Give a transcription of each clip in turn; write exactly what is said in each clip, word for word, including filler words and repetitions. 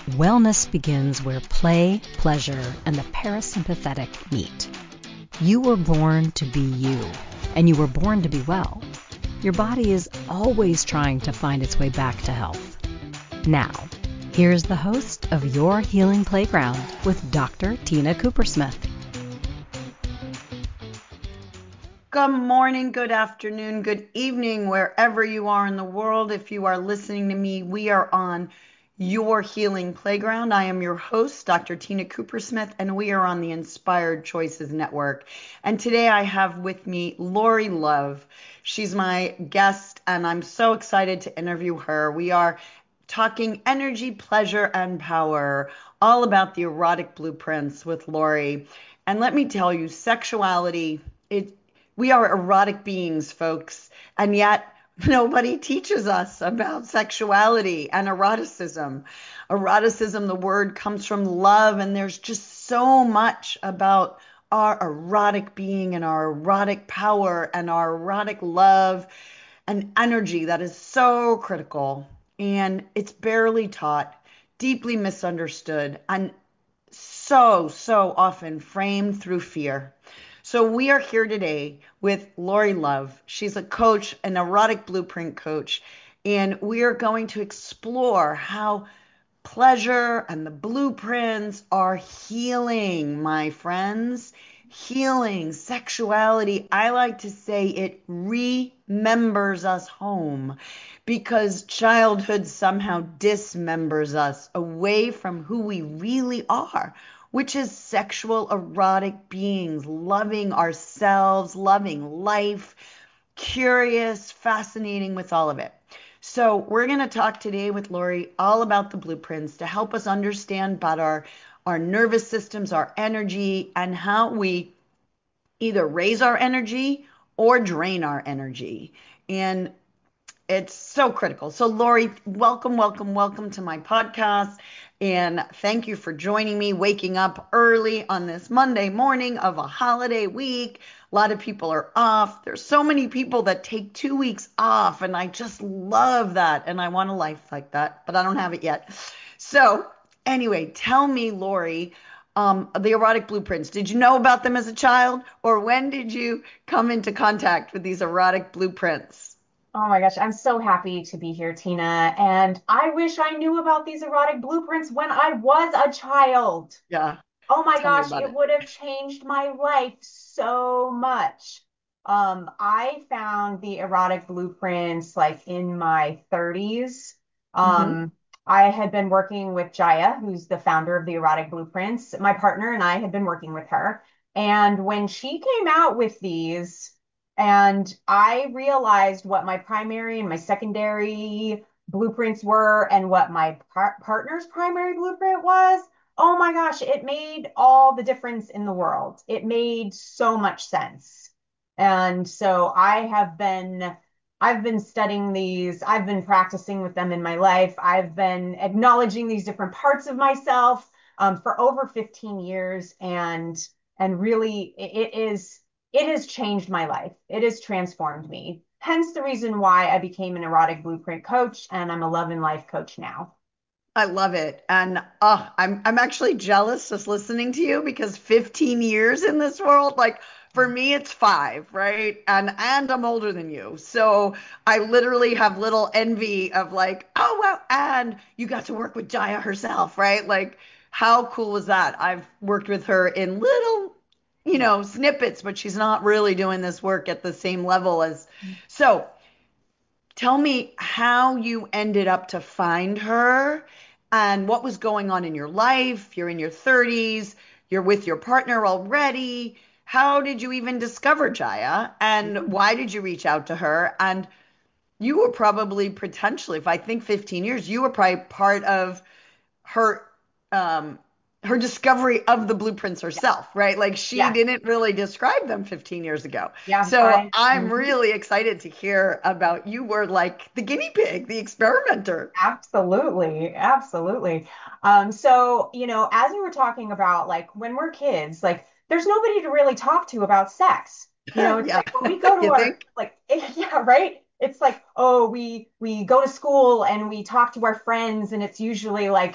Wellness begins where play, pleasure, and the parasympathetic meet. You were born to be you, and you were born to be well. Your body is always trying to find its way back to health. Now, here's the host of Your Healing Playground with Doctor Tina Coopersmith. Good morning, good afternoon, good evening, wherever you are in the world. If you are listening to me, we are on Your Healing Playground. I am your host, Doctor Tina Coopersmith, and we are on the Inspired Choices Network. And today I have with me Lori Love. She's my guest, and I'm so excited to interview her. We are talking energy, pleasure, and power, all about the erotic blueprints with Lori. And let me tell you, sexuality, it we are erotic beings, folks, and yet nobody teaches us about sexuality and eroticism. Eroticism, the word comes from love, and there's just so much about our erotic being and our erotic power and our erotic love and energy that is so critical. And it's barely taught, deeply misunderstood, and so, so often framed through fear. So we are here today with Lori Love. She's a coach, an erotic blueprint coach, and we are going to explore how pleasure and the blueprints are healing, my friends. Healing, sexuality. I like to say it remembers us home because childhood somehow dismembers us away from who we really are, which is sexual erotic beings, loving ourselves, loving life, curious, fascinating with all of it. So we're going to talk today with Lori all about the blueprints to help us understand better our nervous systems, our energy, and how we either raise our energy or drain our energy. And it's so critical. So Lori, welcome, welcome, welcome to my podcast. And thank you for joining me, waking up early on this Monday morning of a holiday week. A lot of people are off. There's so many people that take two weeks off, and I just love that. And I want a life like that, but I don't have it yet. So anyway, tell me, Lori, um, the erotic blueprints. Did you know about them as a child, or when did you come into contact with these erotic blueprints? Oh my gosh, I'm so happy to be here, Tina. And I wish I knew about these erotic blueprints when I was a child. Yeah, Oh my tell me gosh, about it it. would have changed my life so much. Um, I found the erotic blueprints like in my thirties. Hmm. Um, I had been working with Jaya, who's the founder of the erotic blueprints. My partner and I had been working with her. And when she came out with these, and I realized what my primary and my secondary blueprints were and what my par partner's primary blueprint was. Oh my gosh, it made all the difference in the world. It made so much sense. And so I have been I've been studying these. I've been practicing with them in my life. I've been acknowledging these different parts of myself um, for over fifteen years, and and really it is it has changed my life. It has transformed me. Hence the reason why I became an erotic blueprint coach, and I'm a love and life coach now. I love it. And uh, I'm I'm actually jealous just listening to you because fifteen years in this world, like for me it's five, right? And and I'm older than you. So I literally have little envy of like, oh well, and you got to work with Jaya herself, right? Like how cool was that? I've worked with her in little, you know, snippets, but she's not really doing this work at the same level as so tell me how you ended up to find her and what was going on in your life. You're in your thirties, you're with your partner already. How did you even discover Jaya? And why did you reach out to her? And you were probably potentially, if I think fifteen years, you were probably part of her um her discovery of the blueprints herself, right? Like she Yeah, didn't really describe them fifteen years ago. yeah, So I I'm mhm. really excited to hear about you were like the guinea pig, the experimenter. Absolutely, absolutely. Um, so, you know, as you were talking about, like when we're kids, like there's nobody to really talk to about sex. You know, it's Yeah. like when we go to You our think? like yeah, right? It's like, oh, we we go to school and we talk to our friends, and it's usually like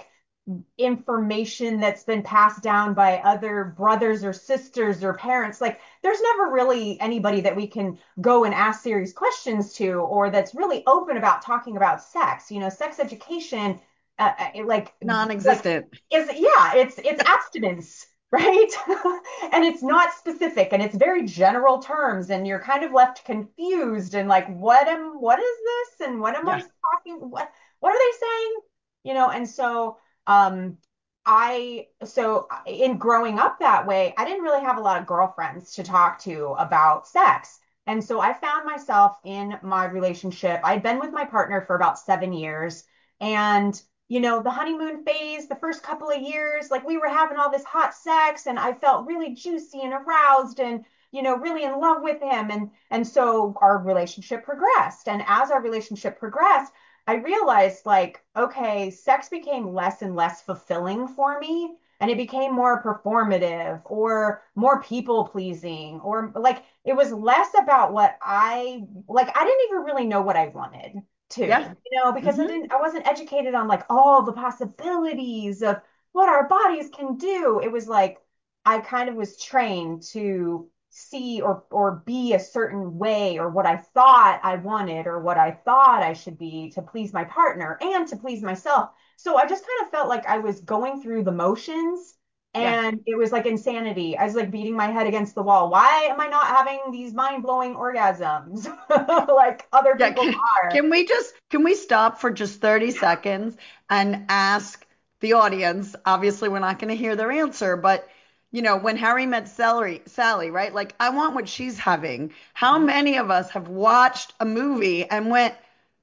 information that's been passed down by other brothers or sisters or parents. Like there's never really anybody that we can go and ask serious questions to, or that's really open about talking about sex. You know, sex education, uh, uh, like like Non-existent. is yeah, it's it's abstinence. Right? And it's not specific and it's very general terms and you're kind of left confused and like what am what is this and what am I Yeah. talking what what are they saying? You know, and so um, I, so in growing up that way, I didn't really have a lot of girlfriends to talk to about sex. And so I found myself in my relationship. I'd been with my partner for about seven years. And, you know, the honeymoon phase, the first couple of years, like we were having all this hot sex and I felt really juicy and aroused and, you know, really in love with him. And, and so our relationship progressed. And as our relationship progressed, I realized like, okay, sex became less and less fulfilling for me. And it became more performative or more people pleasing, or like it was less about what I like. I didn't even really know what I wanted to, Yeah. you know, because I Hmm. didn't, I wasn't educated on like all the possibilities of what our bodies can do. It was like I kind of was trained to see or or be a certain way or what I thought I wanted or what I thought I should be to please my partner and to please myself. So I just kind of felt like I was going through the motions Yeah. and it was like insanity. I was like beating my head against the wall. Why am I not having these mind-blowing orgasms like other Yeah. people Can, are? can we just can we stop for just thirty seconds and ask the audience? Obviously, we're not going to hear their answer, but you know, when Harry met Sally, Sally, right? Like, I want what she's having. How many of us have watched a movie and went,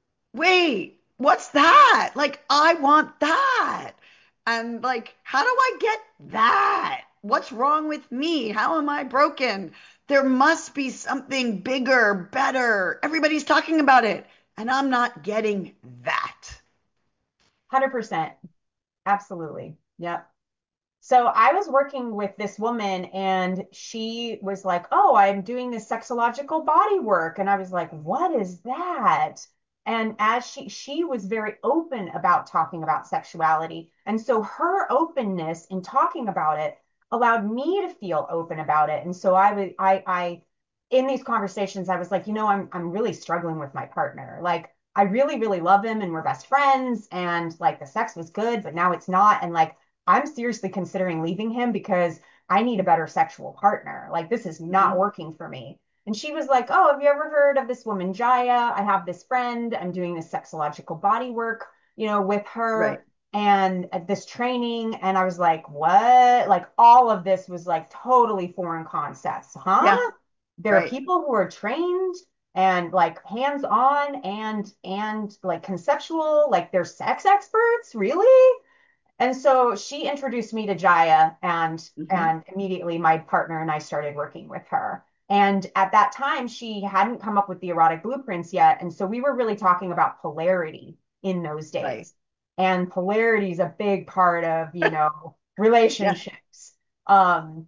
wait, what's that? Like, I want that. And like, how do I get that? What's wrong with me? How am I broken? There must be something bigger, better. Everybody's talking about it, and I'm not getting that. one hundred percent. Absolutely. Yep. So I was working with this woman and she was like, "Oh, I'm doing this sexological body work." And I was like, "What is that?" And as she she was very open about talking about sexuality. And so her openness in talking about it allowed me to feel open about it. And so I was I I in these conversations I was like, "You know, I'm I'm really struggling with my partner. Like I really really love him and we're best friends and like the sex was good, but now it's not and like I'm seriously considering leaving him because I need a better sexual partner. Like this is not Mhm. working for me." And she was like, "Oh, have you ever heard of this woman, Jaya? I have this friend. I'm doing this sexological body work, you know, with Right. her and uh, this training." And I was like, "What?" Like all of this was like totally foreign concepts, huh? Yeah. There are Right. people who are trained and like hands-on and and like conceptual, like they're sex experts, really? And so she introduced me to Jaya and Hmm. and immediately my partner and I started working with her. And at that time, she hadn't come up with the erotic blueprints yet. And so we were really talking about polarity in those Right. days. And polarity is a big part of, you know, Yeah. relationships. Um,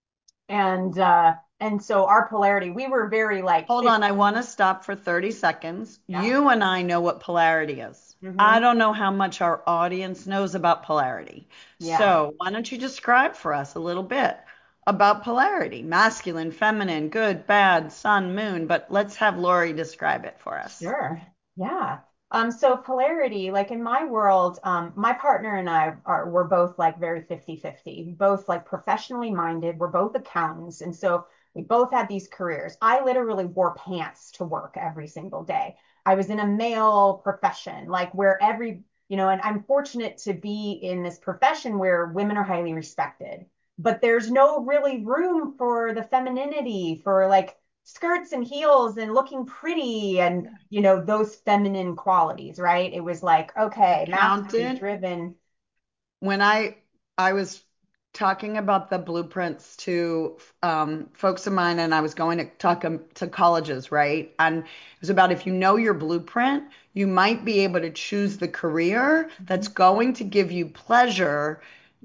and uh, and so our polarity, we were very like Hold fifty, on, I want to stop for thirty seconds. yeah. You and I know what polarity is. I Hmm. don't know how much our audience knows about polarity. Yeah. So, why don't you describe for us a little bit about polarity? Masculine, feminine, good, bad, sun, moon, but let's have Lori describe it for us. Sure. Yeah. Um, so polarity, like in my world, um, my partner and I are we're both like very fifty fifty, both like professionally minded. We're both accountants. And so we both had these careers. I literally wore pants to work every single day. I was in a male profession, like where every, you know, and I'm fortunate to be in this profession where women are highly respected, but there's no really room for the femininity, for like skirts and heels and looking pretty and you know those feminine qualities, right? It was like, okay, masculine Accountant, driven. when I I was talking about the blueprints to um, folks of mine, and I was going to talk 'em to colleges, right? And it was about if you know your blueprint, you might be able to choose the career that's going to give you pleasure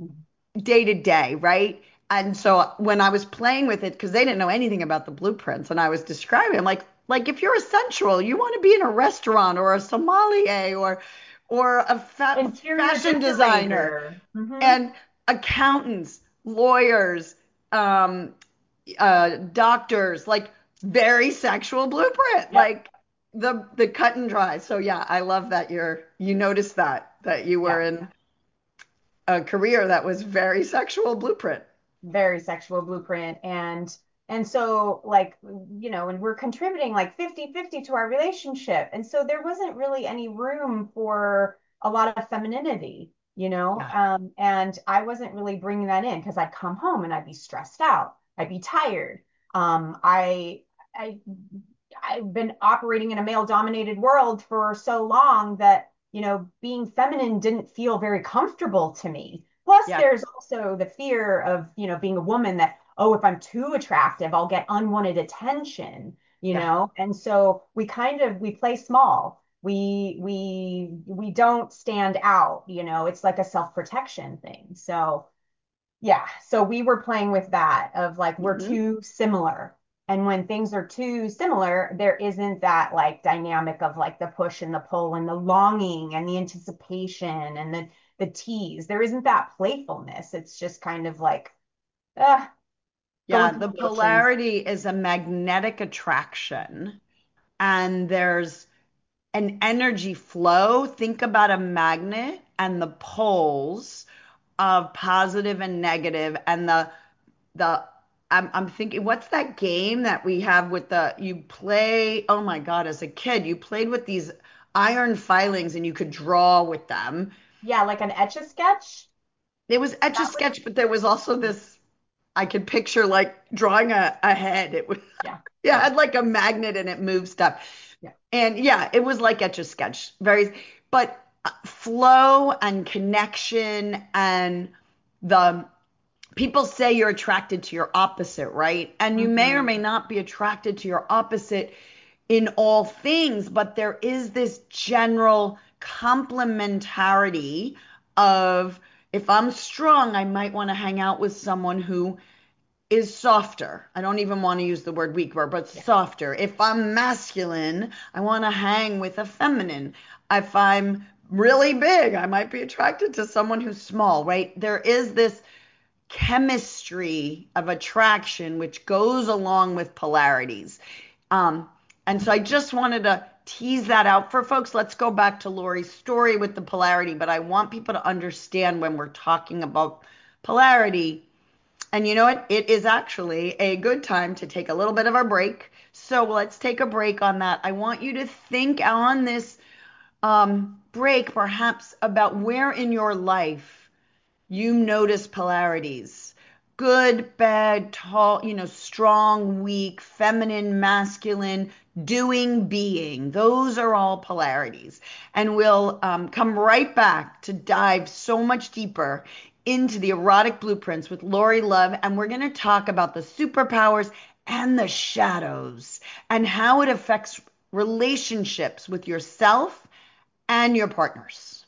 day to day, right? And so when I was playing with it, because they didn't know anything about the blueprints, and I was describing, I'm like, like if you're a sensual, you want to be in a restaurant or a sommelier or or a fa- Interior fashion designer, decorator. Mm-hmm. and accountants, lawyers, um, uh, doctors, like very sexual blueprint, Yep. like the the cut and dry. So yeah, I love that you're you noticed that that you were Yep. in a career that was very sexual blueprint. Very sexual blueprint. And and so like, you know, and we're contributing like fifty fifty to our relationship. And so there wasn't really any room for a lot of femininity, you know. Yeah, Um, and I wasn't really bringing that in because I'd come home and I'd be stressed out. I'd be tired. Um, I I I've been operating in a male dominated world for so long that, you know, being feminine didn't feel very comfortable to me. Plus, yeah, there's also the fear of, you know, being a woman that, oh, if I'm too attractive, I'll get unwanted attention, you yeah. know? And so we kind of we play small. We we we don't stand out, you know, it's like a self-protection thing. So yeah, so we were playing with that of like we're Hmm. too similar. And when things are too similar, there isn't that like dynamic of like the push and the pull and the longing and the anticipation and the the tease. There isn't that playfulness. It's just kind of like uh, Yeah, going through the the motions. polarity is a magnetic attraction, and there's an energy flow. Think about a magnet and the poles of positive and negative, and the the I'm I'm thinking, what's that game that we have with the you play? Oh my God, as a kid, you played with these iron filings and you could draw with them. Yeah, like an etch a sketch. It was etch a That was sketch, but there was also this I could picture like drawing a, a head. It was yeah, yeah, it yeah, had like a magnet and it moved stuff. yeah. And yeah, it was like etch a sketch. Very, but uh, flow and connection and the people say you're attracted to your opposite, right? And you may or may Hmm. not be attracted to your opposite in all things, but there is this general complementarity of if I'm strong, I might want to hang out with someone who is softer. I don't even want to use the word weak, but Yeah. softer. If I'm masculine, I want to hang with a feminine. If I'm really big, I might be attracted to someone who's small, right? There is this chemistry of attraction which goes along with polarities. Um, and so I just wanted to tease that out for folks. Let's go back to Lori's story with the polarity, but I want people to understand when we're talking about polarity. And you know what? It is actually a good time to take a little bit of a break. So let's take a break on that. I want you to think on this um, break, perhaps, about where in your life you notice polarities. Good, bad, tall, you know, strong, weak, feminine, masculine, doing, being. Those are all polarities. And we'll um, come right back to dive so much deeper into the erotic blueprints with Lori Love. And we're going to talk about the superpowers and the shadows and how it affects relationships with yourself and your partners.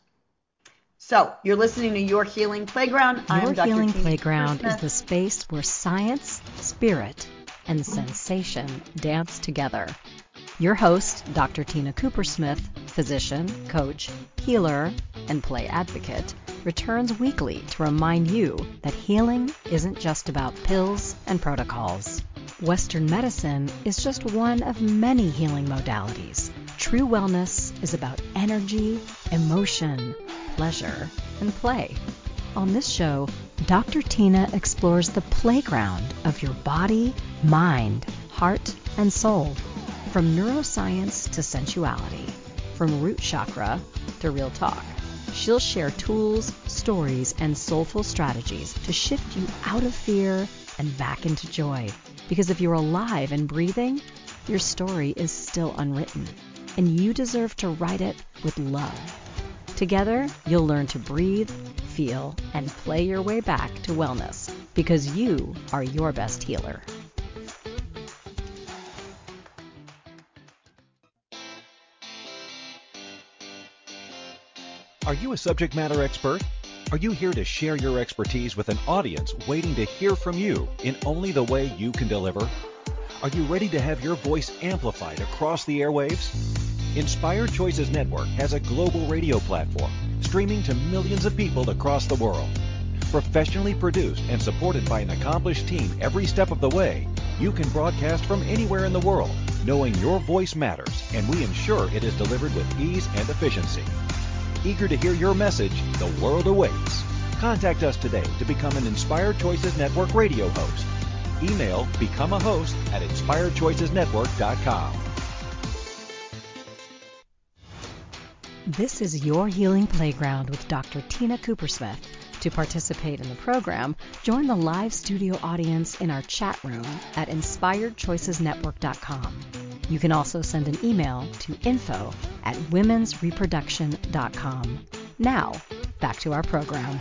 So, you're listening to Your Healing Playground. Your I'm Doctor Healing Tina Playground is Cooper-Smith. the space where science, spirit, and sensation dance together. Your host, Doctor Tina Cooper-Smith, physician, coach, healer, and play advocate, returns weekly to remind you that healing isn't just about pills and protocols. Western medicine is just one of many healing modalities. True wellness is about energy, emotion, pleasure, and play. On this show, Doctor Tina explores the playground of your body, mind, heart, and soul. From neuroscience to sensuality, from root chakra to real talk. She'll share tools, stories, and soulful strategies to shift you out of fear and back into joy. Because if you're alive and breathing, your story is still unwritten, and you deserve to write it with love. Together, you'll learn to breathe, feel, and play your way back to wellness, because you are your best healer. Are you a subject matter expert? Are you here to share your expertise with an audience waiting to hear from you in only the way you can deliver? Are you ready to have your voice amplified across the airwaves? Inspired Choices Network has a global radio platform, streaming to millions of people across the world. Professionally produced and supported by an accomplished team every step of the way, you can broadcast from anywhere in the world, knowing your voice matters, and we ensure it is delivered with ease and efficiency. Eager to hear your message, the world awaits. Contact us today to become an Inspired Choices Network radio host. Email become a host at inspired choices network dot com. This is Your Healing Playground with Doctor Tina Coopersmith. To participate in the program, join the live studio audience in our chat room at inspired choices network dot com. You can also send an email to info at womens reproduction dot com. Now, back to our program.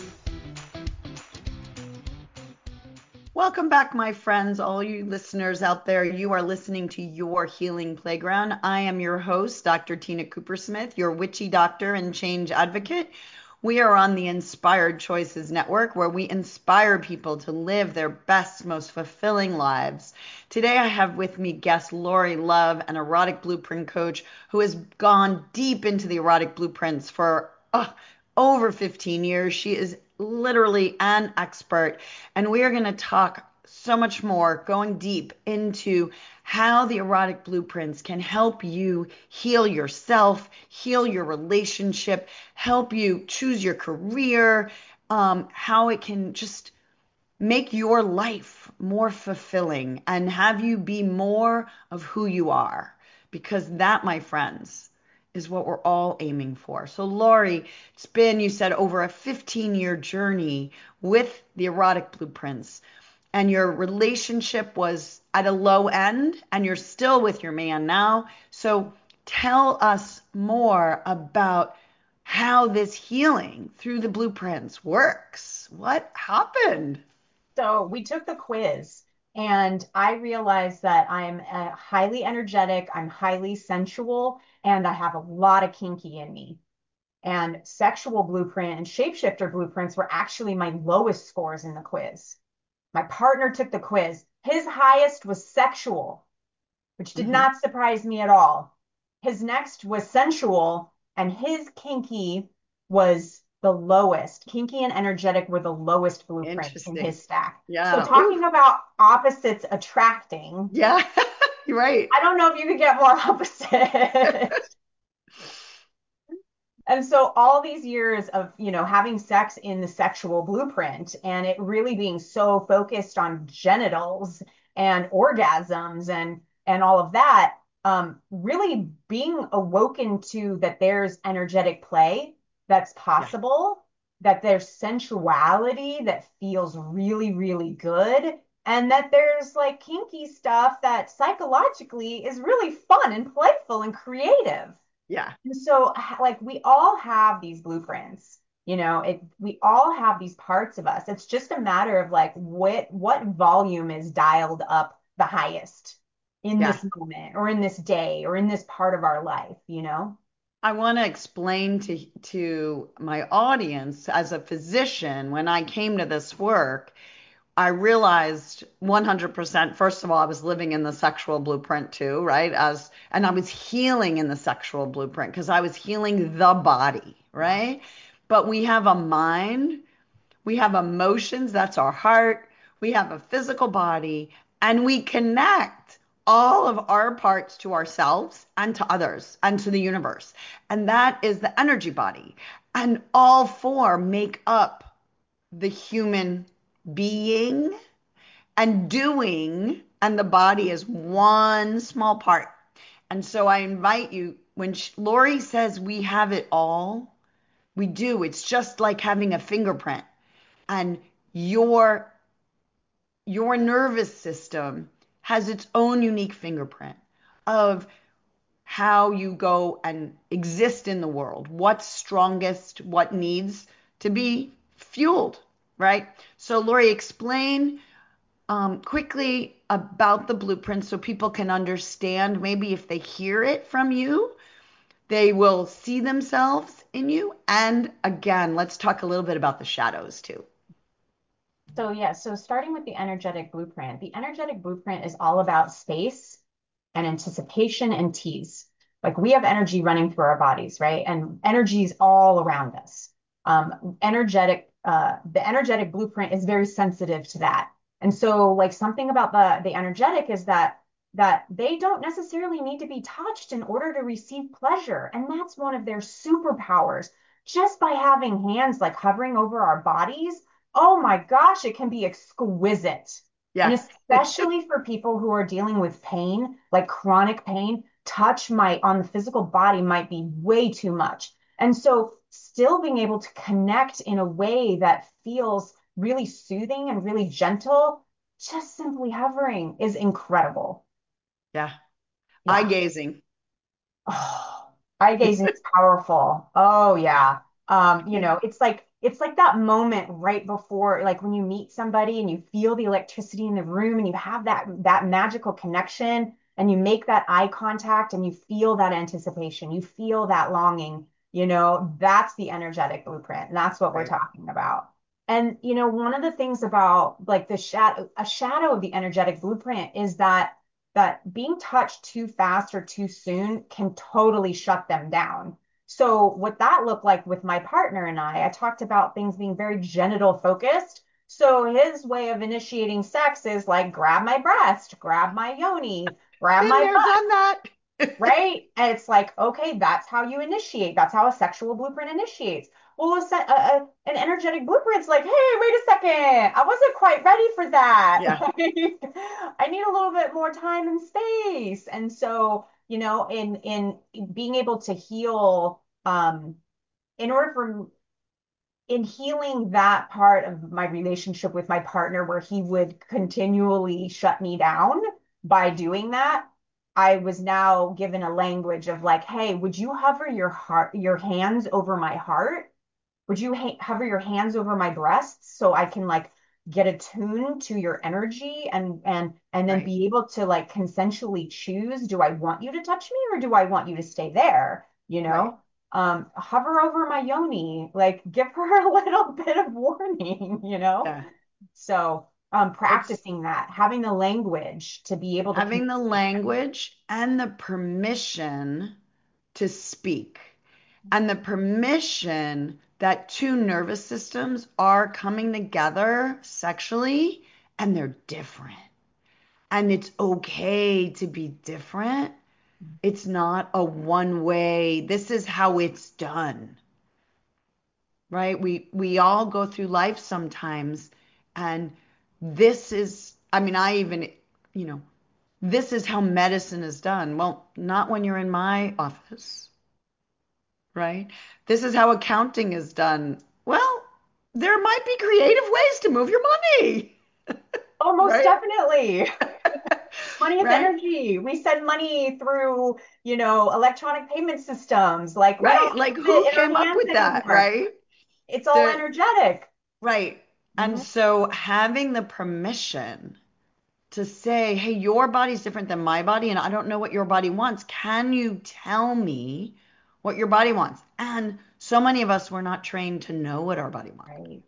Welcome back, my friends, all you listeners out there. You are listening to Your Healing Playground. I am your host, Doctor Tina Coopersmith, your witchy doctor and change advocate. We are on the Inspired Choices Network, where we inspire people to live their best, most fulfilling lives. Today, I have with me guest Lori Love, an erotic blueprint coach who has gone deep into the erotic blueprints for uh, over fifteen years. She is literally an expert, and we are going to talk so much more, going deep into how the erotic blueprints can help you heal yourself, heal your relationship, help you choose your career, um, how it can just make your life more fulfilling and have you be more of who you are. Because that, my friends, is what we're all aiming for. So, Lori, it's been, you said, over a fifteen year journey with the erotic blueprints, and your relationship was at a low end, and you're still with your man now. So, tell us more about how this healing through the blueprints works. What happened? So we took the quiz, and I realized that I'm uh, highly energetic, I'm highly sensual, and I have a lot of kinky in me. And sexual blueprint and shapeshifter blueprints were actually my lowest scores in the quiz. My partner took the quiz. His highest was sexual, which did Mm-hmm. not surprise me at all. His next was sensual, and his kinky was the lowest. Kinky and energetic were the lowest blueprints in his stack. Yeah. So talking Ooh. about opposites attracting. Yeah, you're right. I don't know if you could get more opposite. And so all these years of, you know, having sex in the sexual blueprint and it really being so focused on genitals and orgasms and and all of that, um, really being awoken to that there's energetic play that's possible, yeah. That there's sensuality that feels really, really good, and that there's like kinky stuff that psychologically is really fun and playful and creative. Yeah. And so, like, we all have these blueprints, you know, it, we all have these parts of us. It's just a matter of like what what volume is dialed up the highest in Yeah. this moment or in this day or in this part of our life, you know? I want to explain to to my audience, as a physician, when I came to this work, I realized one hundred percent, first of all, I was living in the sexual blueprint too, right? As, and I was healing in the sexual blueprint because I was healing the body, right? But we have a mind, we have emotions, that's our heart, we have a physical body, and we connect all of our parts to ourselves and to others and to the universe. And that is the energy body. And all four make up the human being and doing, and the body is one small part. And so I invite you, when she, Lori says we have it all, we do. It's just like having a fingerprint, and your your nervous system has its own unique fingerprint of how you go and exist in the world, what's strongest, what needs to be fueled, right? So, Lori, explain um, quickly about the blueprint so people can understand. Maybe if they hear it from you, they will see themselves in you. And again, let's talk a little bit about the shadows too. So, yeah, so starting with the energetic blueprint, the energetic blueprint is all about space and anticipation and tease. Like we have energy running through our bodies, right? And energy is all around us. Um, energetic, uh, the energetic blueprint is very sensitive to that. And so like something about the the energetic is that that they don't necessarily need to be touched in order to receive pleasure. And that's one of their superpowers. Just by having hands like hovering over our bodies, oh my gosh, it can be exquisite. And Yeah. especially for people who are dealing with pain, like chronic pain, touch might on the physical body might be way too much. And so still being able to connect in a way that feels really soothing and really gentle, just simply hovering is incredible. Yeah. Eye Yeah. gazing. Oh, eye gazing is powerful. Oh yeah. Um, you know, it's like it's like that moment right before, like when you meet somebody and you feel the electricity in the room and you have that that magical connection and you make that eye contact and you feel that anticipation, you feel that longing, you know, that's the energetic blueprint. And that's what we're Right. talking about. And you know, one of the things about like the shadow, a shadow of the energetic blueprint is that that being touched too fast or too soon can totally shut them down. So what that looked like with my partner and I, I talked about things being very genital focused. So his way of initiating sex is like grab my breast, grab my yoni, grab Been my there, butt, done that. right? And it's like, okay, that's how you initiate. That's how a sexual blueprint initiates. Well, a, a, a, an energetic blueprint's like, hey, wait a second. I wasn't quite ready for that. Yeah. Like, I need a little bit more time and space. And so, you know, in in being able to heal, um, in order for in healing that part of my relationship with my partner where he would continually shut me down by doing that, I was now given a language of like, hey, would you hover your heart, your hands over my heart? Would you ha hover your hands over my breasts so I can like get attuned to your energy and and and then Right. be able to like consensually choose, do I want you to touch me or do I want you to stay there? You Right. know? Um, hover over my yoni, like give her a little bit of warning, you know? Yeah. So, um, It's practicing that, having the language to be able to having the communicate. language and the permission to speak and the permission that two nervous systems are coming together sexually and they're different. And it's okay to be different. It's not a one way, this is how it's done, right? We we all go through life sometimes and this is, I mean, I even, you know, this is how medicine is done. Well, not when you're in my office, right? This is how accounting is done. Well, there might be creative ways to move your money, Oh, most right? definitely. Money is Right? energy. We send money through, you know, electronic payment systems. Like we Right. don't Like have who it in our came up hands with that, anymore. right? It's all The energetic. right. And Hmm. so having the permission to say, hey, your body's different than my body, and I don't know what your body wants. Can you tell me what your body wants? And so many of us were not trained to know what our body wants. Right.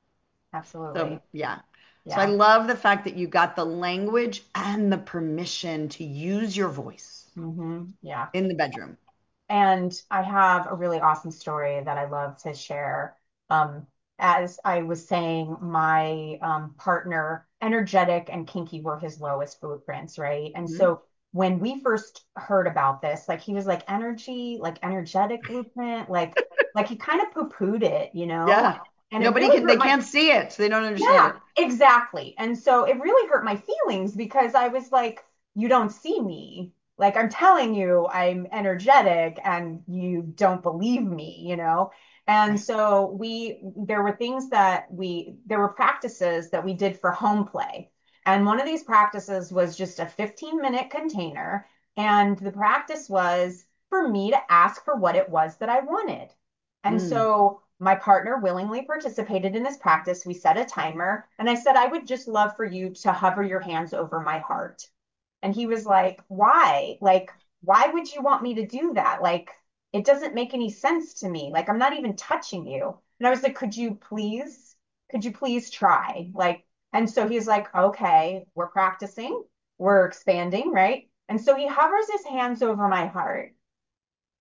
So, Absolutely. yeah. So I Yeah. love the fact that you got the language and the permission to use your voice Hmm. Yeah. in the bedroom. And I have a really awesome story that I love to share. Um, as I was saying, my um, partner, energetic and kinky were his lowest blueprints, right? And Mhm. so when we first heard about this, like he was like energy, like energetic blueprint, like like he kind of poo-pooed it, you know? Yeah. And it Nobody really can, they hurt my can't see it, so they don't understand yeah, it. exactly. And so it really hurt my feelings because I was like, you don't see me. Like I'm telling you I'm energetic and you don't believe me, you know? And Right. so we there were things that we there were practices that we did for home play. And one of these practices was just a fifteen minute container. And the practice was for me to ask for what it was that I wanted. And Mm. so my partner willingly participated in this practice. We set a timer, and I said, I would just love for you to hover your hands over my heart. And he was like, why? Like, why would you want me to do that? Like, it doesn't make any sense to me. Like, I'm not even touching you. And I was like, could you please, could you please try? Like, and so he's like, okay, we're practicing, we're expanding, right? And so he hovers his hands over my heart.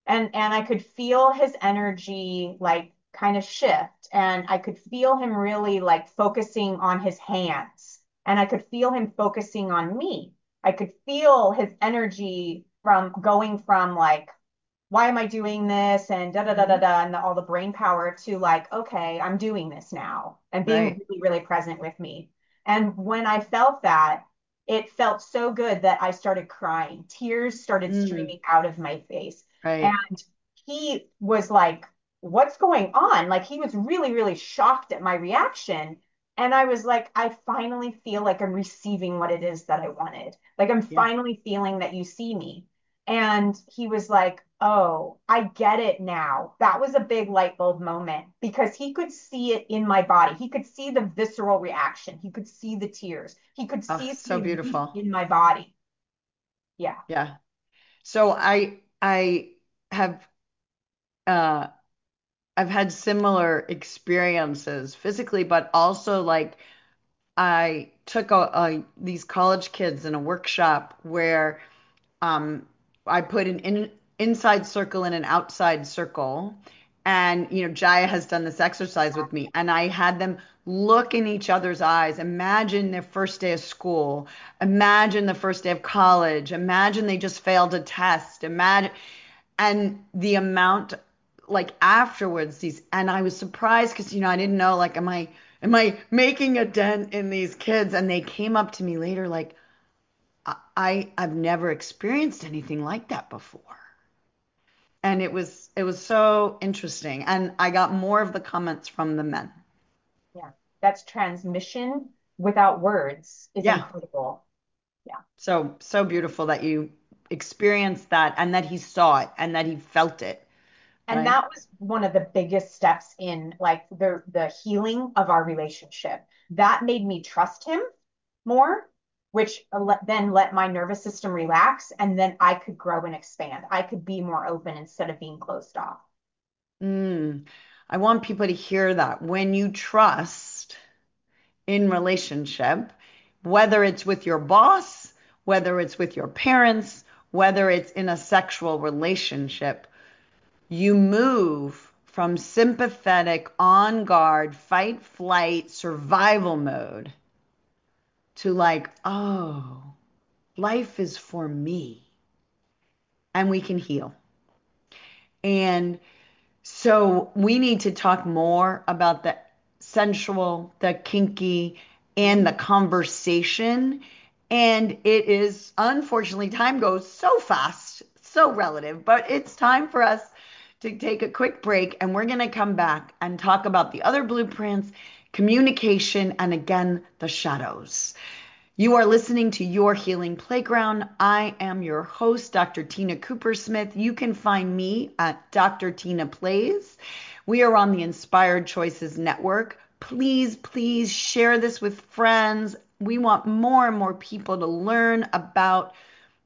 And and I could feel his energy like kind of shift, and I could feel him really like focusing on his hands, and I could feel him focusing on me. I could feel his energy from going from like, why am I doing this? And da da da da Mhm. da, and the, all the brain power to like, okay, I'm doing this now, and being Right. really, really present with me. And when I felt that, it felt so good that I started crying. Tears started Mm. streaming out of my face. Right. And he was like, what's going on? Like, he was really, really shocked at my reaction. And I was like, I finally feel like I'm receiving what it is that I wanted. Like, I'm Yeah. finally feeling that you see me. And he was like, oh, I get it now. That was a big light bulb moment because he could see it in my body. He could see the visceral reaction. He could see the tears. He could Oh, see so the relief beautiful. in my body. Yeah. Yeah. So I I have uh I've had similar experiences physically, but also like I took a, a these college kids in a workshop where um, I put an in, inside circle and an outside circle. And, you know, Jaya has done this exercise with me, and I had them look in each other's eyes. Imagine their first day of school. Imagine the first day of college. Imagine they just failed a test. Imagine, and the amount, like afterwards, these, and I was surprised because, you know, I didn't know, like, am I, am I making a dent in these kids? And they came up to me later, like, I I've never experienced anything like that before. And it was it was so interesting. And I got more of the comments from the men. Yeah. That's transmission without words is Yeah. incredible. Yeah. So so beautiful that you experienced that and that he saw it and that he felt it, And right? that was one of the biggest steps in like the the healing of our relationship. That made me trust him more, which then let my nervous system relax, and then I could grow and expand. I could be more open instead of being closed off. Mm. I want people to hear that. When you trust in relationship, whether it's with your boss, whether it's with your parents, whether it's in a sexual relationship, you move from sympathetic, on guard, fight, flight, survival mode to like, oh, life is for me and we can heal. And so we need to talk more about the sensual, the kinky, and the conversation. And it is, unfortunately, time goes so fast, so relative, but it's time for us to take a quick break. And we're going to come back and talk about the other blueprints, communication, and again, the shadows. You are listening to Your Healing Playground. I am your host, Doctor Tina Cooper-Smith. You can find me at Doctor Tina Plays. We are on the Inspired Choices Network. Please, please share this with friends. We want more and more people to learn about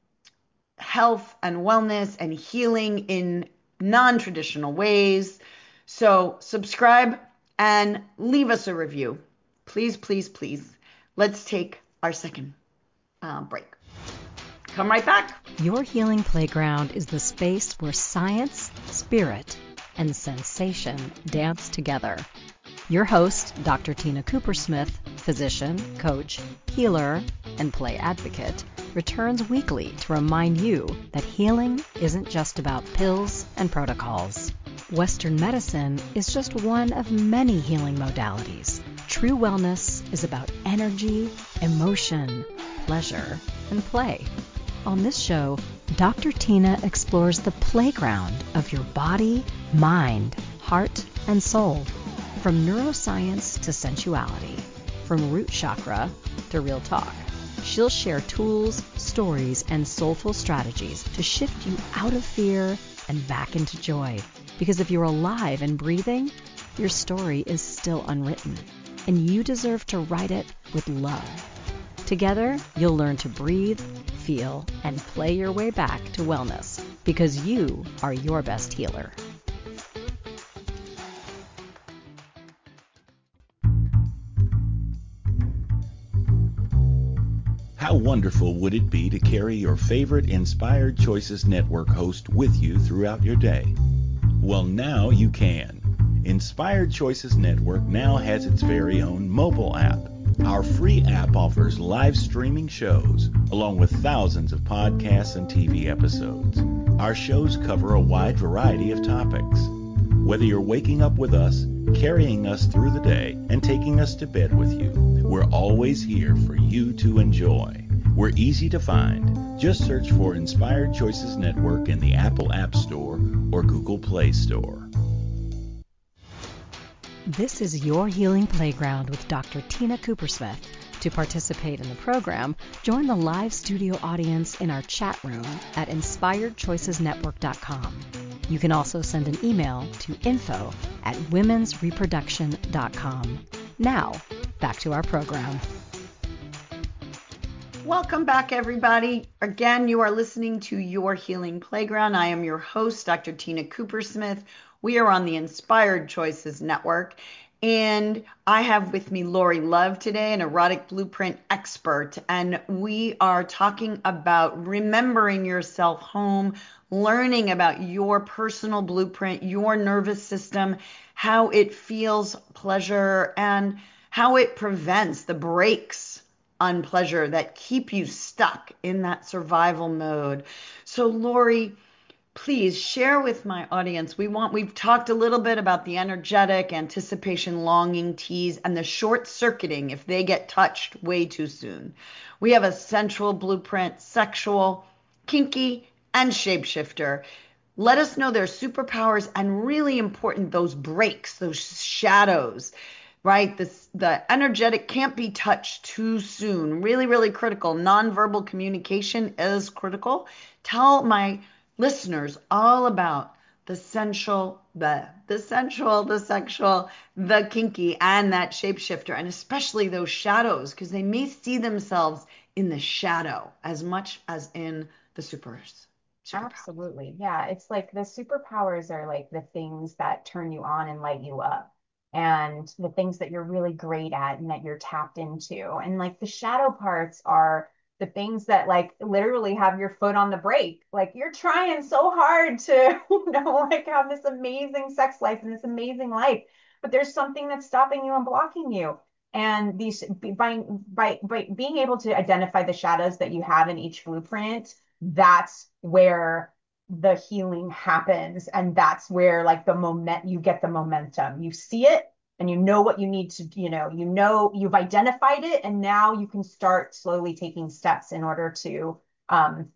health and wellness and healing in non-traditional ways. So subscribe and leave us a review. Please, please, please. Let's take our second uh, break. Come right back. Your Healing Playground is the space where science, spirit, and sensation dance together. Your host, Doctor Tina Cooper-Smith, physician, coach, healer, and play advocate, returns weekly to remind you that healing isn't just about pills and protocols. Western medicine is just one of many healing modalities. True wellness is about energy, emotion, pleasure, and play. On this show, Doctor Tina explores the playground of your body, mind, heart, and soul. From neuroscience to sensuality, from root chakra to real talk. She'll share tools, stories, and soulful strategies to shift you out of fear and back into joy. Because if you're alive and breathing, your story is still unwritten, and you deserve to write it with love. Together, you'll learn to breathe, feel, and play your way back to wellness, because you are your best healer. How wonderful would it be to carry your favorite Inspired Choices Network host with you throughout your day? Well, now you can. Inspired Choices Network now has its very own mobile app. Our free app offers live streaming shows, along with thousands of podcasts and T V episodes. Our shows cover a wide variety of topics. Whether you're waking up with us, carrying us through the day, and taking us to bed with you, we're always here for you to enjoy. We're easy to find. Just search for Inspired Choices Network in the Apple App Store or Google Play Store. This is Your Healing Playground with Doctor Tina Coopersmith. To participate in the program, join the live studio audience in our chat room at inspired choices network dot com. You can also send an email to info at womens reproduction dot com. Now, back to our program. Welcome back, everybody. Again, you are listening to Your Healing Playground. I am your host, Doctor Tina Coopersmith. We are on the Inspired Choices Network, and I have with me Lori Love today, an erotic blueprint expert, and we are talking about remembering yourself home, learning about your personal blueprint, your nervous system, how it feels pleasure, and how it prevents the brakes on pleasure that keep you stuck in that survival mode. So, Lori, please share with my audience. We want, we've talked a little bit about the energetic, anticipation, longing, tease, and the short circuiting if they get touched way too soon. We have a sensual blueprint, sexual, kinky, and shapeshifter. Let us know their superpowers and really important, those breaks, those shadows, right? This, the energetic can't be touched too soon. Really, really critical. Nonverbal communication is critical. Tell my listeners all about the sensual, the, the sensual, the sexual, the kinky, and that shapeshifter, and especially those shadows, because they may see themselves in the shadow as much as in the supers. Absolutely. Yeah. It's like the superpowers are like the things that turn you on and light you up, and the things that you're really great at and that you're tapped into. And like the shadow parts are the things that like literally have your foot on the brake. Like you're trying so hard to, you know, like have this amazing sex life and this amazing life, but there's something that's stopping you and blocking you. And these by by by being able to identify the shadows that you have in each blueprint, that's where the healing happens. And that's where like the moment you get the momentum, you see it and you know what you need to, you know, you know, you've identified it, and now you can start slowly taking steps in order to um,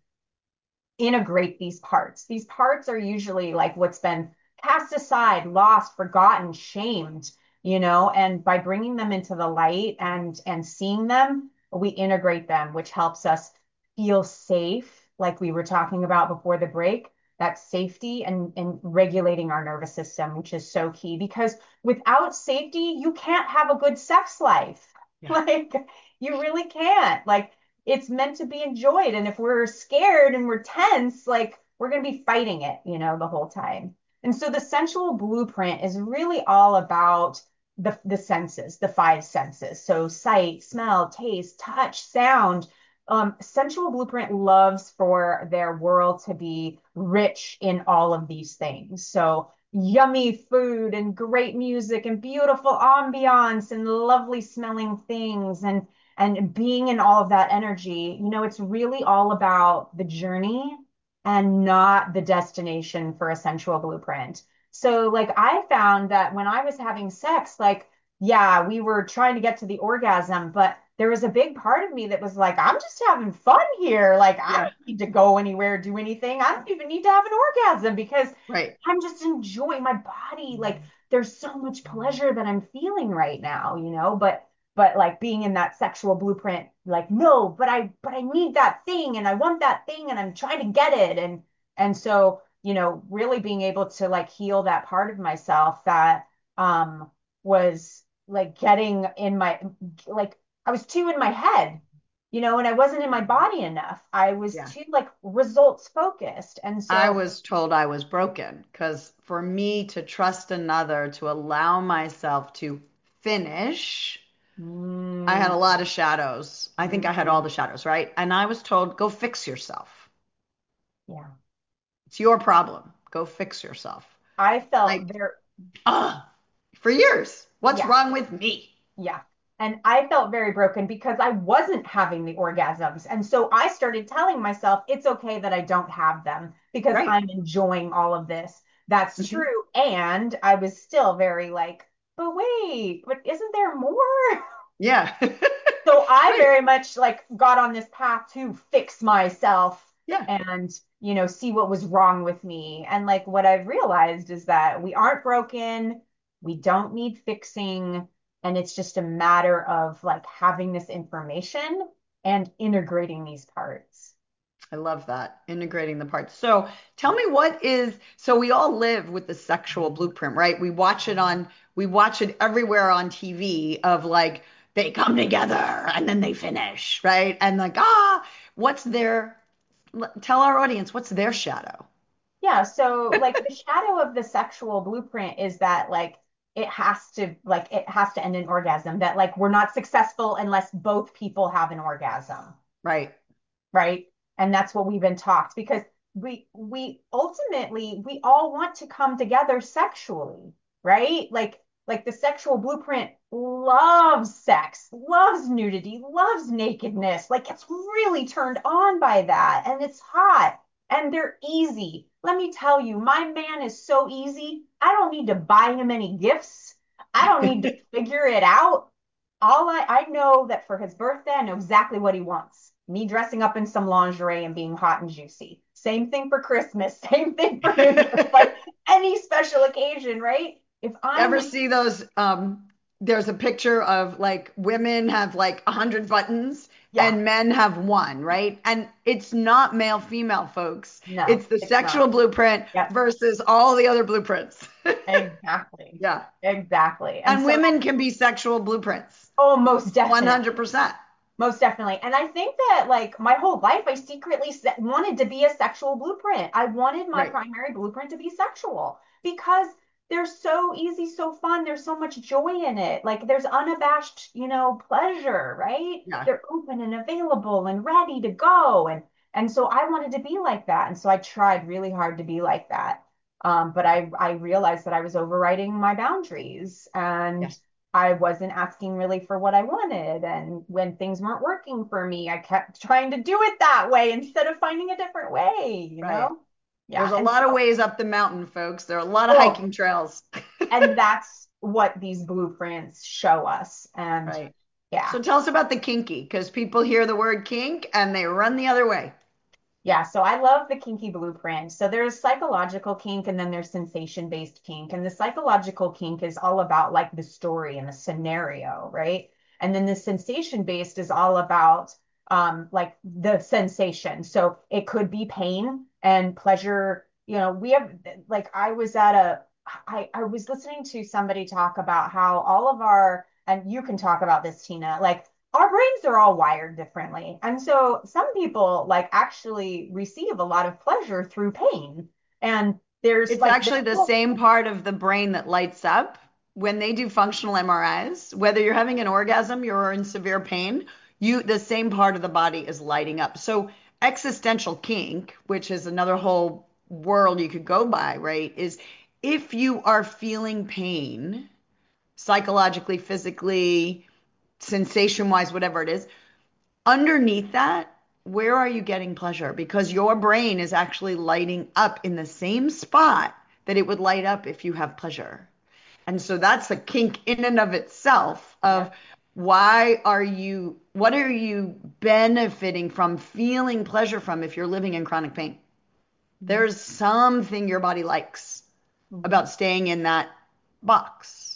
integrate these parts. These parts are usually like what's been cast aside, lost, forgotten, shamed, you know, and by bringing them into the light and and seeing them, we integrate them, which helps us feel safe, like we were talking about before the break, that safety and, and regulating our nervous system, which is so key, because without safety, you can't have a good sex life. Yeah. Like you really can't. Like it's meant to be enjoyed. And if we're scared and we're tense, like we're going to be fighting it, you know, the whole time. And so the sensual blueprint is really all about the, the senses, the five senses. So sight, smell, taste, touch, sound. Um, Sensual Blueprint loves for their world to be rich in all of these things. So yummy food and great music and beautiful ambiance and lovely smelling things, and and being in all of that energy. You know, it's really all about the journey and not the destination for a sensual blueprint. So like I found that when I was having sex, like, yeah, we were trying to get to the orgasm, but there was a big part of me that was like, I'm just having fun here. Like, I Yeah. don't need to go anywhere, do anything. I don't even need to have an orgasm because Right. I'm just enjoying my body. Like, there's so much pleasure that I'm feeling right now, you know, but but like being in that sexual blueprint, like, no, but I but I need that thing and I want that thing and I'm trying to get it. And and so, you know, really being able to like heal that part of myself that um was like getting in my like I was too in my head, you know, and I wasn't in my body enough. I was Yeah. too like results focused. And I so, was told I was broken because for me to trust another, to allow myself to finish I had Mm, a lot of shadows. I think I had all mm, the shadows, right? And I was told, go fix yourself. yeah. It's your problem. Go fix yourself. I felt Like, very, ah, for years. What's yeah. wrong with me? Yeah. And I felt very broken because I wasn't having the orgasms. And so I started telling myself it's okay that I don't have them because Right. I'm enjoying all of this. That's Mhm. true. And I was still very like, but wait, but isn't there more? Yeah. So I Right. very much like got on this path to fix myself Yeah. and, you know, see what was wrong with me. And like what I've realized is that we aren't broken, we don't need fixing, and it's just a matter of like having this information and integrating these parts. I love that. Integrating the parts. So tell me what is, so we all live with the sexual blueprint, right? We watch it on, we watch it everywhere on T V of like, they come together and then they finish, right? And like, ah, what's their, tell our audience, what's their shadow? Yeah, so like the shadow of the sexual blueprint is that like it has to like it has to end in orgasm, that like we're not successful unless both people have an orgasm, Right. right? And that's what we've been taught because we we ultimately we all want to come together sexually, right? Like like the sexual blueprint loves sex, loves nudity, loves nakedness. Like it's really turned on by that and it's hot and they're easy. Let me tell you, my man is so easy. I don't need to buy him any gifts. I don't need to figure it out. All I, I know that for his birthday, I know exactly what he wants. Me dressing up in some lingerie and being hot and juicy. Same thing for Christmas. Same thing for New Year's. Like any special occasion, right? If I'm Ever with, see those? Um, there's a picture of like women have like a hundred buttons yeah, and men have one, right? And it's not male female, folks. no, It's the it's not. sexual blueprint Yep, versus all the other blueprints. exactly. Yeah. Exactly. And And so, women can be sexual blueprints. oh, most definitely. one hundred percent. Most definitely. And I think that like my whole life, I secretly se- wanted to be a sexual blueprint. I wanted my Right. primary blueprint to be sexual because they're so easy, so fun. There's so much joy in it. Like there's unabashed, you know, pleasure, right? Yeah. They're open and available and ready to go. And and so I wanted to be like that. And so I tried really hard to be like that. Um, but I I realized that I was overriding my boundaries Yeah. and I wasn't asking really for what I wanted. And when things weren't working for me, I kept trying to do it that way instead of finding a different way, you Right. know? There's Yeah. a And lot of so, ways up the mountain, folks. There are a lot of oh, hiking trails. and that's what these blueprints show us. And Right. yeah, So tell us about the kinky, because people hear the word kink and they run the other way. yeah, so I love the kinky blueprint. So there's psychological kink and then there's sensation-based kink. And the psychological kink is all about like the story and the scenario, right? And then the sensation-based is all about um like the sensation. So it could be pain and pleasure. You know, we have like I was at a I I was listening to somebody talk about how all of our and you can talk about this, Tina, like our brains are all wired differently. And so some people like actually receive a lot of pleasure through pain. And there's It's like this actually the whole, same part of the brain that lights up when they do functional M R Is. Whether you're having an orgasm, you're in severe pain, you the same part of the body is lighting up. So existential kink, which is another whole world you could go by, right, is if you are feeling pain psychologically, physically, sensation wise, whatever it is, underneath that, where are you getting pleasure? Because your brain is actually lighting up in the same spot that it would light up if you have pleasure. And so that's a kink in and of itself yeah, of why are you, what are you benefiting from feeling pleasure from if you're living in chronic pain? mhm, There's something your body likes mhm. about staying in that box.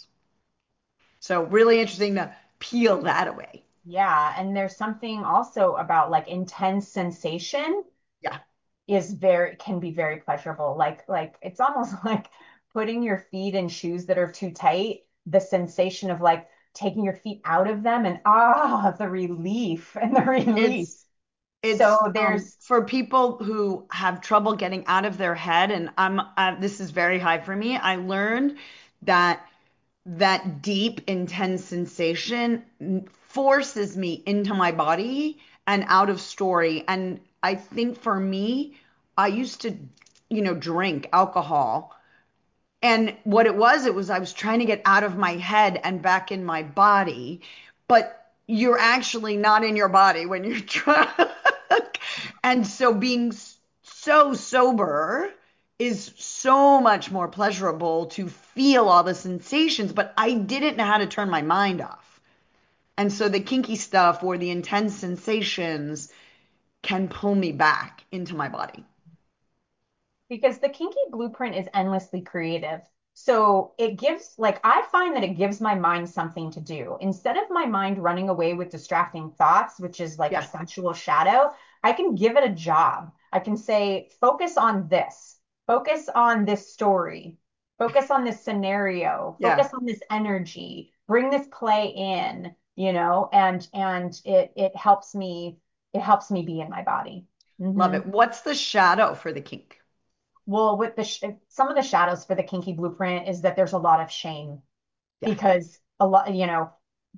So really interesting to peel that away. Yeah. And there's something also about like intense sensation Yeah. is very can be very pleasurable. Like like it's almost like putting your feet in shoes that are too tight. The sensation of like taking your feet out of them and ah, the relief and the It's release. it's So um, there's for people who have trouble getting out of their head, and I'm uh, this is very high for me. I learned that that deep, intense sensation forces me into my body and out of story. And I think for me, I used to, you know, drink alcohol. And what it was, it was I was trying to get out of my head and back in my body. But you're actually not in your body when you're drunk. And so being so sober is so much more pleasurable to feel all the sensations, but I didn't know how to turn my mind off. And so the kinky stuff or the intense sensations can pull me back into my body. Because the kinky blueprint is endlessly creative. So it gives, like, I find that it gives my mind something to do. Instead of my mind running away with distracting thoughts, which is like a Yeah. sensual shadow, I can give it a job. I can say, focus on this, focus on this story, focus on this scenario, Yeah. focus on this energy, bring this play in, you know, and and it it helps me, it helps me be in my body. Love Mhm. it. What's the shadow for the kink? Well, with the sh some of the shadows for the kinky blueprint is that there's a lot of shame Yeah. because a lot, you know,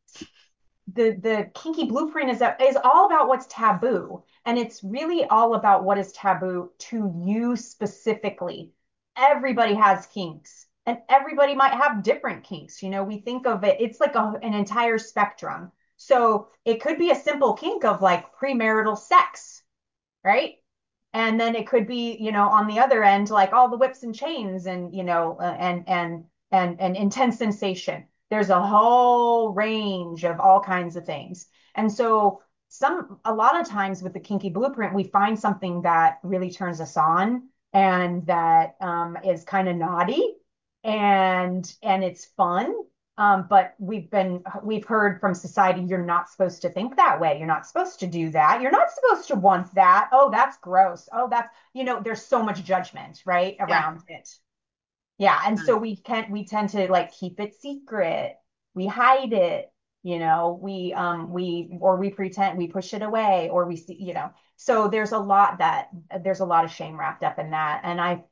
the the kinky blueprint is is all about what's taboo, and it's really all about what is taboo to you specifically. Everybody has kinks, and everybody might have different kinks. You know, we think of it, it's like a, an entire spectrum. So it could be a simple kink of like premarital sex, right? And then it could be, you know, on the other end, like all the whips and chains and, you know, uh, and, and, and, and intense sensation. There's a whole range of all kinds of things. And so some, a lot of times with the kinky blueprint, we find something that really turns us on and that um, is kind of naughty and, and it's fun. Um, but we've been, we've heard from society, you're not supposed to think that way. You're not supposed to do that. You're not supposed to want that. Oh, that's gross. Oh, that's, you know, there's so much judgment, right, Yeah. around it. Yeah. And so we can't, we tend to like keep it secret. We hide it, you know, we, um, we, or we pretend we push it away or we see, you know, so there's a lot that, there's a lot of shame wrapped up in that. And I,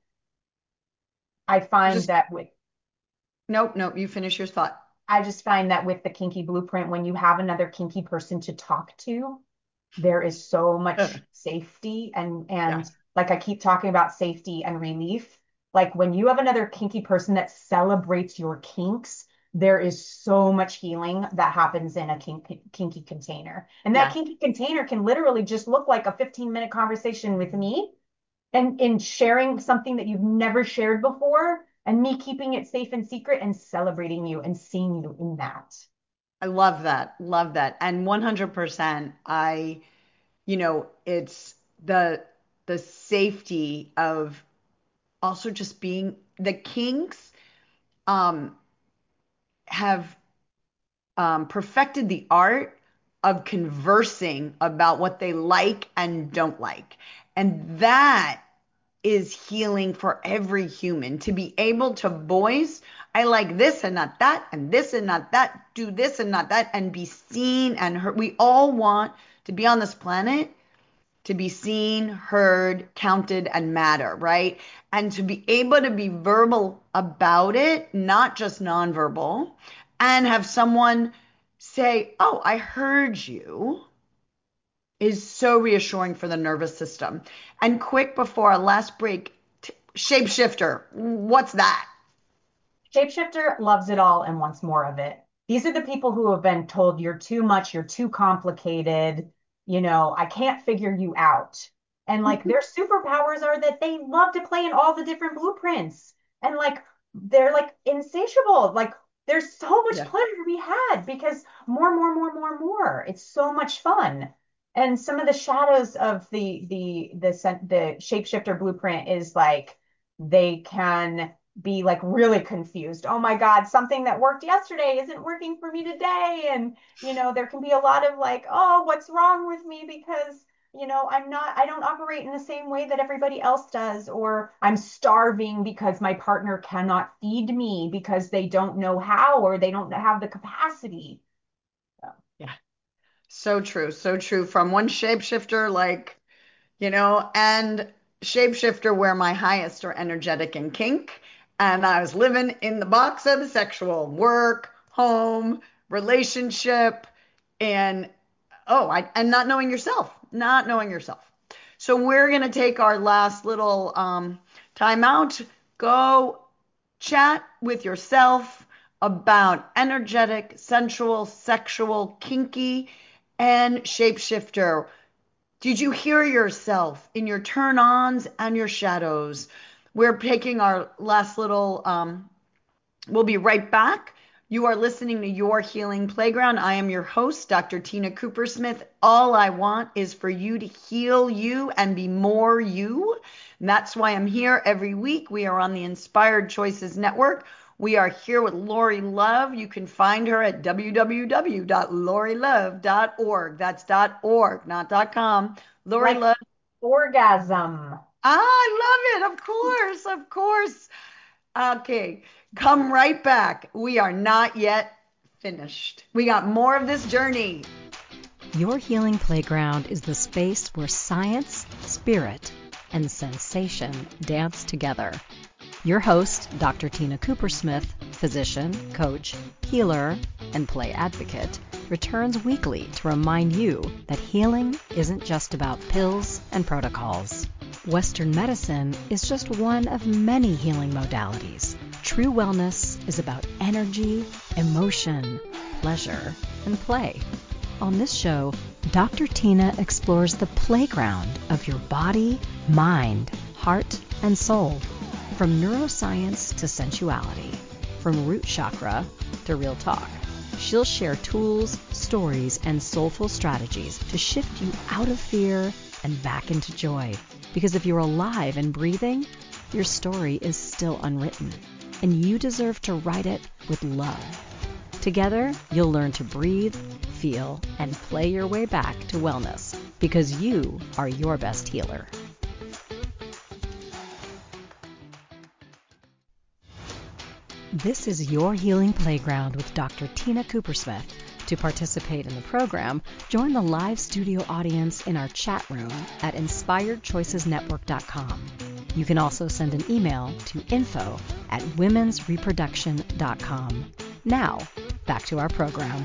I find Just that with, nope, nope. You finish your thought. I just find that with the kinky blueprint, when you have another kinky person to talk to, there is so much safety and Yeah. and like I keep talking about safety and relief. Like when you have another kinky person that celebrates your kinks, there is so much healing that happens in a kink, kinky container. And that Yeah. kinky container can literally just look like a fifteen minute conversation with me and in sharing something that you've never shared before and me keeping it safe and secret and celebrating you and seeing you in that. I love that. Love that. And one hundred percent, I, you know, it's the the safety of also just being the kinks um have um perfected the art of conversing about what they like and don't like. And that is healing for every human to be able to voice, I like this and not that, and this and not that, do this and not that, and be seen and heard. We all want to be on this planet to be seen, heard, counted, and matter, right? And to be able to be verbal about it, not just nonverbal, and have someone say, oh, I heard you, is so reassuring for the nervous system. And quick before our last break, t- shapeshifter, what's that? Shapeshifter loves it all and wants more of it. These are the people who have been told you're too much, you're too complicated, you know, I can't figure you out. And like their superpowers are that they love to play in all the different blueprints. And like they're like insatiable. Like there's so much Yeah. pleasure to be had because more, more, more, more, more. It's so much fun. And some of the shadows of the the the the shapeshifter blueprint is like they can be like really confused. Oh my God, something that worked yesterday isn't working for me today. And, you know, there can be a lot of like, oh, what's wrong with me? Because, you know, I'm not, I don't operate in the same way that everybody else does. Or I'm starving because my partner cannot feed me because they don't know how or they don't have the capacity. So, Yeah. So true. So true. From one shapeshifter, like, you know, and shapeshifter where my highest are energetic and kink, And I was living in the box of the sexual work, home, relationship, and oh, I, and not knowing yourself, not knowing yourself. So we're going to take our last little um, time out, go chat with yourself about energetic, sensual, sexual, kinky, and shapeshifter. Did you hear yourself in your turn ons and your shadows? We're taking our last little, um, we'll be right back. You are listening to Your Healing Playground. I am your host, Doctor Tina Coopersmith. All I want is for you to heal you and be more you. And that's why I'm here every week. We are on the Inspired Choices Network. We are here with Lori Love. You can find her at w w w dot lori love dot org. That's .org, not .com. Lori Like Love. orgasm. Ah, I love it. Of course, of course. Okay, come right back. We are not yet finished. We got more of this journey. Your Healing Playground is the space where science, spirit, and sensation dance together. Your host, Doctor Tina Coopersmith, physician, coach, healer, and play advocate, returns weekly to remind you that healing isn't just about pills and protocols. Western medicine is just one of many healing modalities. True wellness is about energy, emotion, pleasure, and play. On this show, Doctor Tina explores the playground of your body, mind, heart, and soul. From neuroscience to sensuality, from root chakra to real talk. She'll share tools, stories, and soulful strategies to shift you out of fear and back into joy. Because if you're alive and breathing, your story is still unwritten, and you deserve to write it with love. Together, you'll learn to breathe, feel, and play your way back to wellness, because you are your best healer. This is Your Healing Playground with Doctor Tina Coopersmith. To participate in the program, join the live studio audience in our chat room at inspired choices network dot com. You can also send an email to info at womens reproduction dot com. Now, back to our program.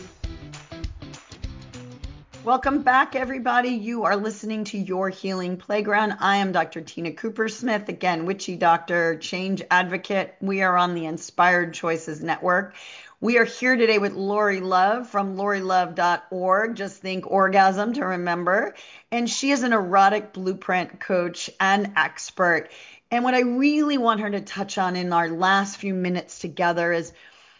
Welcome back, everybody. You are listening to Your Healing Playground. I am Doctor Tina Coopersmith, again, witchy doctor, change advocate. We are on the Inspired Choices Network. We are here today with Lori Love from lori love dot org. Just think orgasm to remember. And she is an erotic blueprint coach and expert. And what I really want her to touch on in our last few minutes together is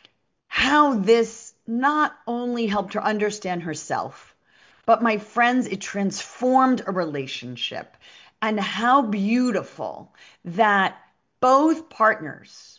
how this not only helped her understand herself, but my friends, it transformed a relationship. And how beautiful that both partners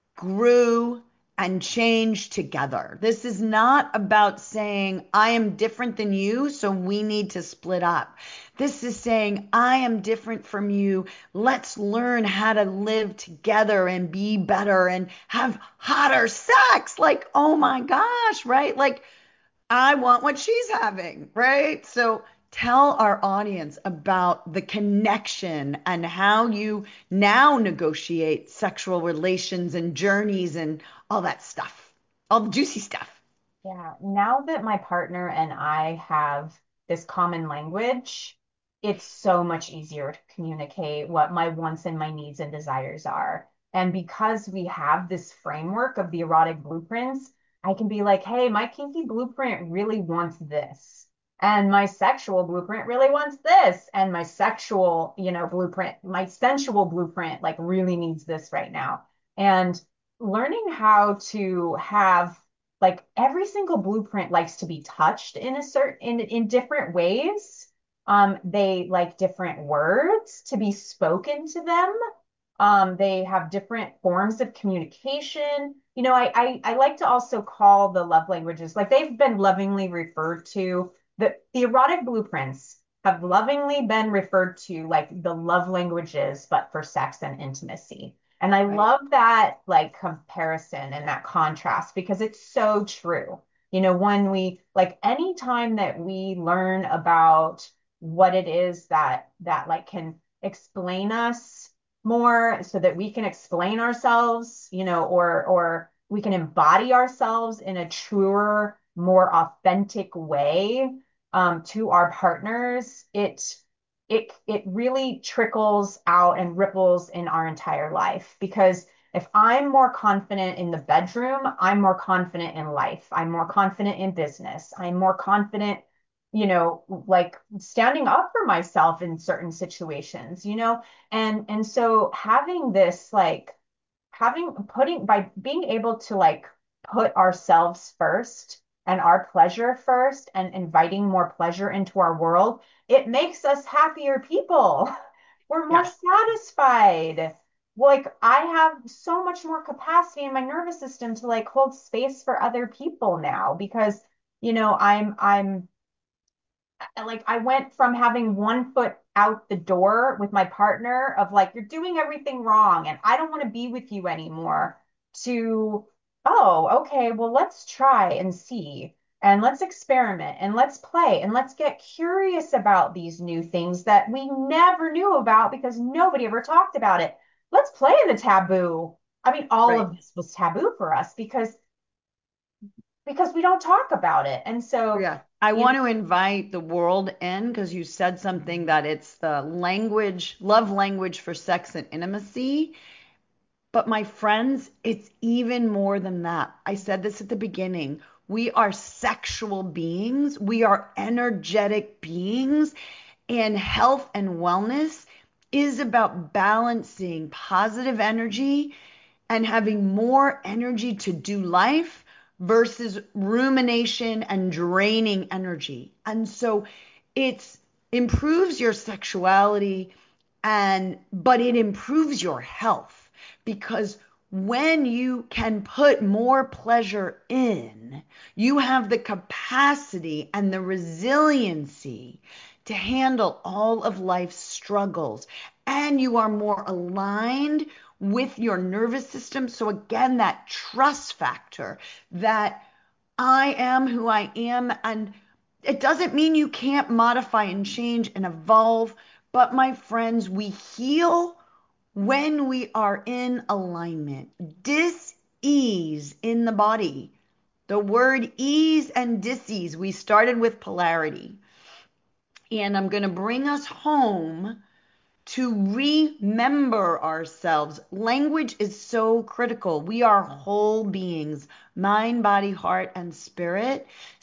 grew and changed together. This is not about saying, I am different than you, so we need to split up. This is saying, I am different from you. Let's learn how to live together and be better and have hotter sex. Like, oh my gosh, right? Like, I want what she's having, right? So tell our audience about the connection and how you now negotiate sexual relations and journeys and all that stuff, all the juicy stuff. Yeah, now that my partner and I have this common language, it's so much easier to communicate what my wants and my needs and desires are. And because we have this framework of the erotic blueprints, I can be like, hey, my kinky blueprint really wants this. And my sexual blueprint really wants this. And my sexual, you know, blueprint, my sensual blueprint, like really needs this right now. And learning how to have like every single blueprint likes to be touched in a certain in in different ways. Um, they like different words to be spoken to them. Um, they have different forms of communication. You know, I, I I like to also call the love languages, like they've been lovingly referred to. The the erotic blueprints have lovingly been referred to like the love languages, but for sex and intimacy. And I Right. love that like comparison and that contrast because it's so true. You know, when we like anytime that we learn about what it is that that like can explain us more so that we can explain ourselves, you know, or or we can embody ourselves in a truer, more authentic way um, to our partners, it it it really trickles out and ripples in our entire life. Because if I'm more confident in the bedroom, I'm more confident in life. I'm more confident in business. I'm more confident, you know, like standing up for myself in certain situations, you know? And and so having this like having putting by being able to like put ourselves first and our pleasure first and inviting more pleasure into our world, it makes us happier people. We're more Yes. satisfied. Like I have so much more capacity in my nervous system to like hold space for other people now because you know I'm I'm like I went from having one foot out the door with my partner of like, you're doing everything wrong and I don't want to be with you anymore to, oh, okay, well, let's try and see and let's experiment and let's play and let's get curious about these new things that we never knew about because nobody ever talked about it. Let's play in the taboo. I mean, all Right. of this was taboo for us because because we don't talk about it. And so, Yeah. I you know, want to invite the world in because you said something that it's the language, love language for sex and intimacy. But my friends, it's even more than that. I said this at the beginning. We are sexual beings, we are energetic beings, and health and wellness is about balancing positive energy and having more energy to do life versus rumination and draining energy. And so it's improves your sexuality and but it improves your health because when you can put more pleasure in, you have the capacity and the resiliency to handle all of life's struggles. And you are more aligned with your nervous system. So, again, that trust factor that I am who I am. And it doesn't mean you can't modify and change and evolve. But, my friends, we heal when we are in alignment. Dis-ease in the body. The word ease and dis-ease, we started with polarity. And I'm going to bring us home to remember ourselves. Language is so critical. We are whole beings, mind, body, heart, and spirit.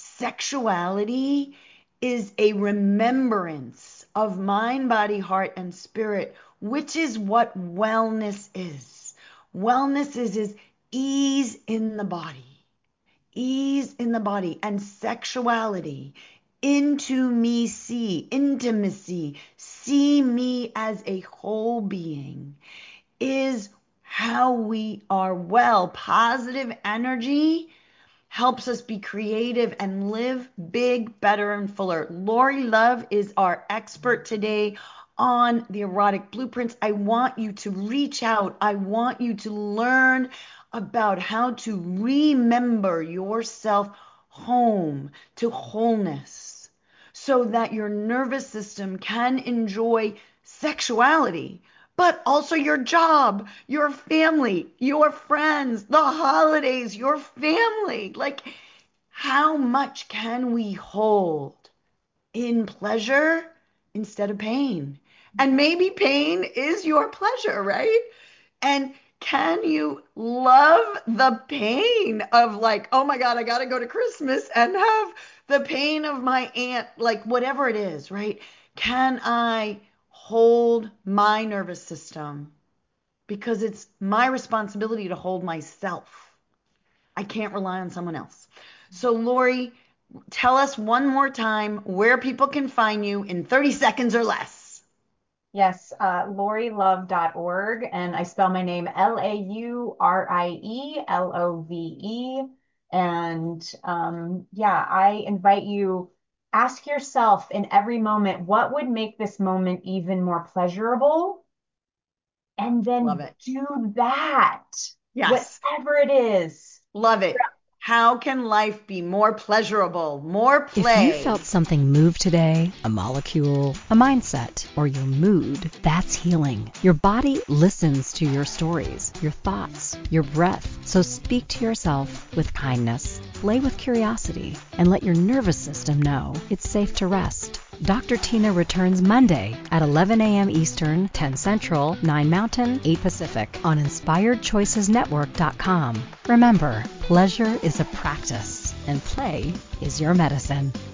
Sexuality is a remembrance of mind, body, heart, and spirit, which is what wellness is. Wellness is, is ease in the body ease in the body and sexuality into me see intimacy see me as a whole being is how we are well. Positive energy helps us be creative and live big, better, and fuller. Lori Love is our expert today on the erotic blueprints. I want you to reach out. I want you to learn about how to remember yourself home to wholeness so that your nervous system can enjoy sexuality, but also your job, your family, your friends, the holidays, your family. Like, how much can we hold in pleasure instead of pain? And maybe pain is your pleasure, right? And can you love the pain of like, oh my God, I got to go to Christmas and have the pain of my aunt, like whatever it is, right? Can I hold my nervous system? Because it's my responsibility to hold myself. I can't rely on someone else. So, Lori, tell us one more time where people can find you in thirty seconds or less. yes, uh, lori love dot org, and I spell my name L A U R I E L O V E. And um, yeah, I invite you, ask yourself in every moment, what would make this moment even more pleasurable? And Love then it. do that, Yes. whatever it is. Love it. How can life be more pleasurable, more play? If you felt something move today, a molecule, a mindset, or your mood, that's healing. Your body listens to your stories, your thoughts, your breath. So speak to yourself with kindness, play with curiosity, and let your nervous system know it's safe to rest. Doctor Tina returns Monday at eleven a.m. Eastern, ten Central, nine Mountain, eight Pacific on inspired choices network dot com. Remember, pleasure is a practice and play is your medicine.